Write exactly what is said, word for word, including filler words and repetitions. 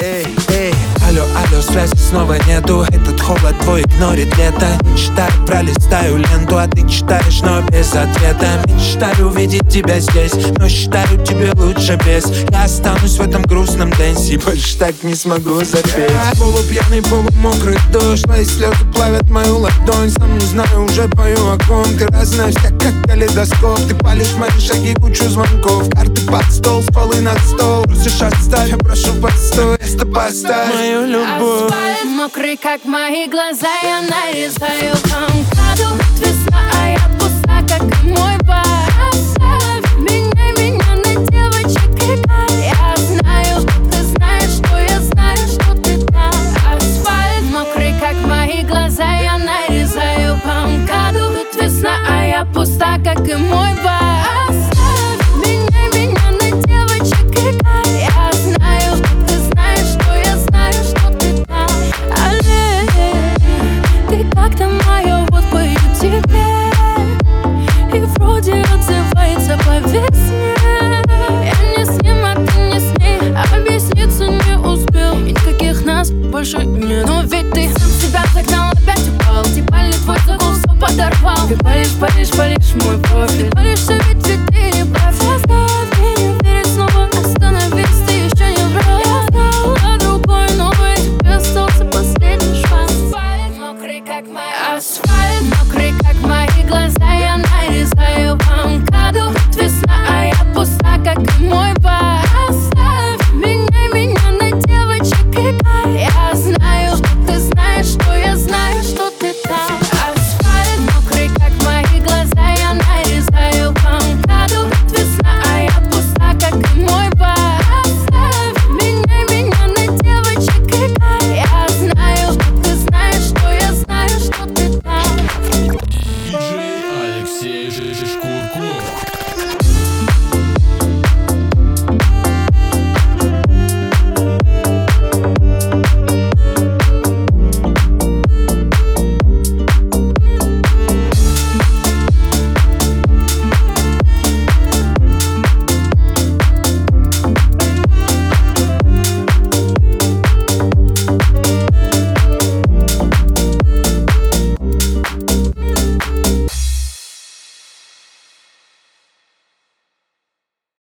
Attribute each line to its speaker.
Speaker 1: эй, эй. Алло, алло, связи снова нету. Этот холод твой игнорит лето. Не читаю, пролистаю ленту, а ты читаешь, но без ответа. Мечтаю увидеть тебя здесь, но считаю, тебе лучше без. Я останусь в этом грустном дэнсе, больше так не смогу запеть. Полупьяный, полумокрый дождь, твои слезы плавят мою ладонь. Сам не знаю, уже пою о ком. Ты разная вся, как калейдоскоп. Ты палишь мои шаги, кучу звонков. Карты под стол, с полы на стол. Просишь оставь, я прошу постой. Место поставь мою любовь.
Speaker 2: Асфальт мокрый, как мои глаза. Я нарезаю там каду. Весна, а я пуста, как и мой бар.